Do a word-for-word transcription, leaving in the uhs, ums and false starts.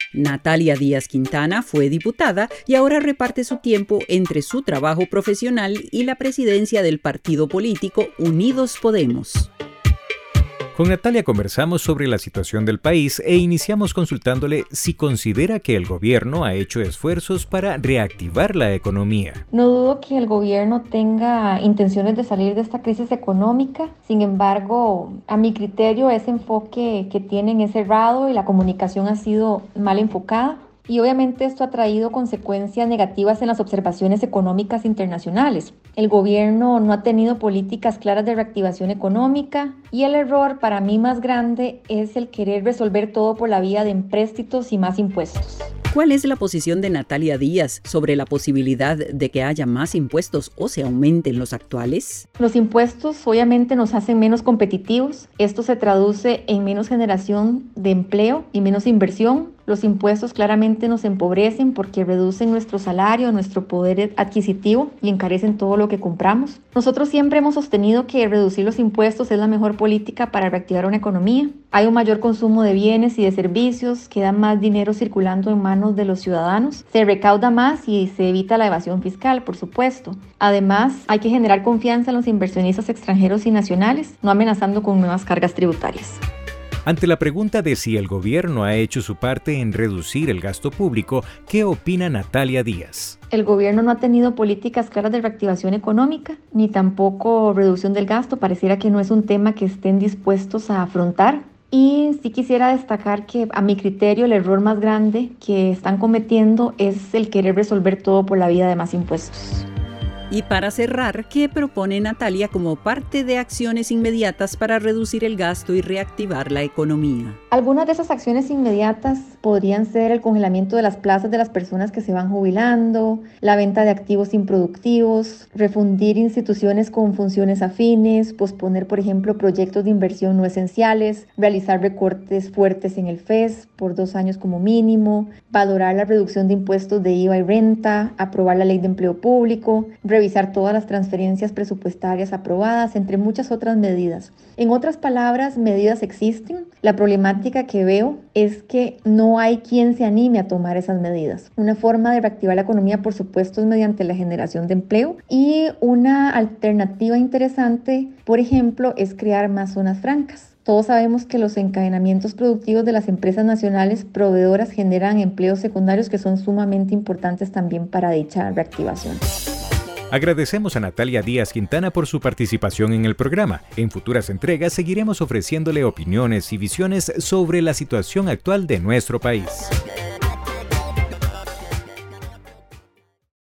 Natalia Díaz Quintana fue diputada y ahora reparte su tiempo entre su trabajo profesional y la presidencia del partido político Unidos Podemos. Con Natalia conversamos sobre la situación del país e iniciamos consultándole si considera que el gobierno ha hecho esfuerzos para reactivar la economía. No dudo que el gobierno tenga intenciones de salir de esta crisis económica. Sin embargo, a mi criterio, ese enfoque que tienen es errado y la comunicación ha sido mal enfocada. Y obviamente esto ha traído consecuencias negativas en las observaciones económicas internacionales. El gobierno no ha tenido políticas claras de reactivación económica y el error para mí más grande es el querer resolver todo por la vía de empréstitos y más impuestos. ¿Cuál es la posición de Natalia Díaz sobre la posibilidad de que haya más impuestos o se aumenten los actuales? Los impuestos obviamente nos hacen menos competitivos. Esto se traduce en menos generación de empleo y menos inversión. Los impuestos claramente nos empobrecen porque reducen nuestro salario, nuestro poder adquisitivo y encarecen todo lo que compramos. Nosotros siempre hemos sostenido que reducir los impuestos es la mejor política para reactivar una economía. Hay un mayor consumo de bienes y de servicios, queda más dinero circulando en manos de los ciudadanos, se recauda más y se evita la evasión fiscal, por supuesto. Además, hay que generar confianza en los inversionistas extranjeros y nacionales, no amenazando con nuevas cargas tributarias. Ante la pregunta de si el gobierno ha hecho su parte en reducir el gasto público, ¿qué opina Natalia Díaz? El gobierno no ha tenido políticas claras de reactivación económica, ni tampoco reducción del gasto. Pareciera que no es un tema que estén dispuestos a afrontar. Y sí quisiera destacar que a mi criterio el error más grande que están cometiendo es el querer resolver todo por la vía de más impuestos. Y para cerrar, ¿qué propone Natalia como parte de acciones inmediatas para reducir el gasto y reactivar la economía? Algunas de esas acciones inmediatas podrían ser el congelamiento de las plazas de las personas que se van jubilando, la venta de activos improductivos, refundir instituciones con funciones afines, posponer, por ejemplo, proyectos de inversión no esenciales, realizar recortes fuertes en el F E S por dos años como mínimo, valorar la reducción de impuestos de I V A y renta, aprobar la ley de empleo público, revisar todas las transferencias presupuestarias aprobadas, entre muchas otras medidas. En otras palabras, medidas existen. La problemática que veo es que no hay quien se anime a tomar esas medidas. Una forma de reactivar la economía, por supuesto, es mediante la generación de empleo, y una alternativa interesante, por ejemplo, es crear más zonas francas. Todos sabemos que los encadenamientos productivos de las empresas nacionales proveedoras generan empleos secundarios que son sumamente importantes también para dicha reactivación. Agradecemos a Natalia Díaz Quintana por su participación en el programa. En futuras entregas seguiremos ofreciéndole opiniones y visiones sobre la situación actual de nuestro país.